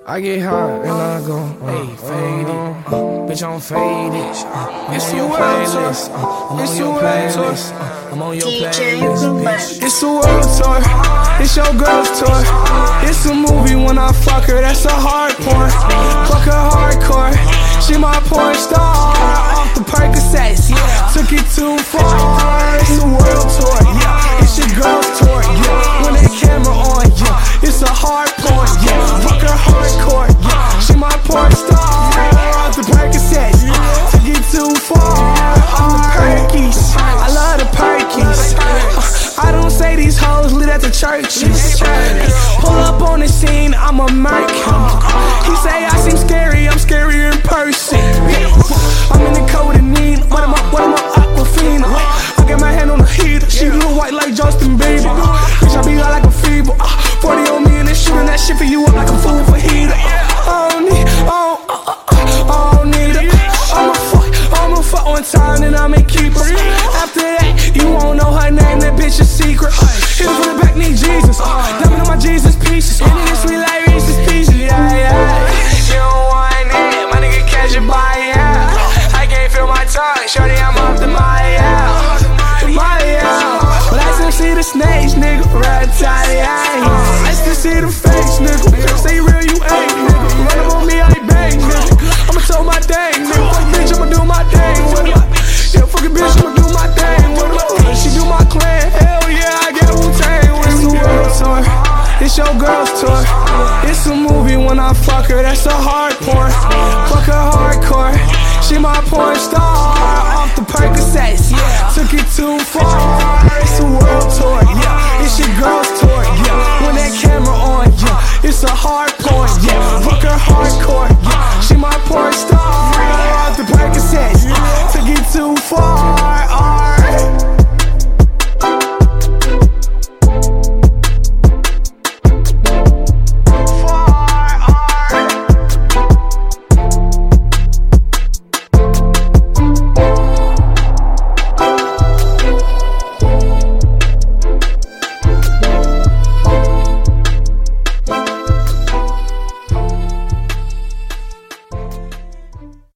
I get hot and I go, hey, faded. Bitch, I'm faded. It's the world tour. It's the world tour. I'm on your playlist, bitch. It's the world tour. It's your girl's tour. It's a movie when I fuck her. That's a hard porn. Fuck her hardcore. She my porn star. Off the Percocets, yeah. Took it too far. It's the world tour, yeah. It's your girl's tour, yeah. When they camera on, yeah. It's a hard porn, yeah. Fuck her hardcore, yeah. She my porn star. Off the Percocets, yeah. Took it too far. Off the Perkies, I love the Perkies. I don't say these hoes lit at the churches. Pull up on the scene, I'm a merc. He say I seem scary, I'm scarier in person. I'm in the codeine, what am I Aquafina? I got my hand on the heater, she blue white like Justin Bieber. Bitch, I be hot like a fever. 40 on me and they shooting that shit for you up like a fool for heater. I don't need it. I'ma fuck one time and I'ma keep her. After that, you won't know her name, that bitch is secret. Hit her from the back, need Jesus. Diamond on my Jesus pieces. And niggas sweet like Reese's Pieces. Yeah. You don't want it, my nigga catch it by I can't feel my tongue, shorty, I'm up to my Let's them see the snakes, nigga. Let's them see the fakes, nigga. Say real, you ain't, nigga. Run up on me, I ain't bang, nigga. I'ma tell my thing, nigga. Fuck bitch, I'ma do my thing. Yeah, fucking bitch, I'ma do my thing. She do my clan, hell yeah, I get Wu-Tang. It's the world tour, it's your girl's tour. It's a movie when I fuck her, that's a hard porn. Fuck her hardcore, she my porn star. Off the Percocets, yeah. Took it too far. It's a world tour, yeah. It's your girl's tour, yeah. When that camera on, yeah. It's a hard porn, yeah. Fuck her hardcore, yeah. She my porn star. Off the Percocets, yeah. Took it too far.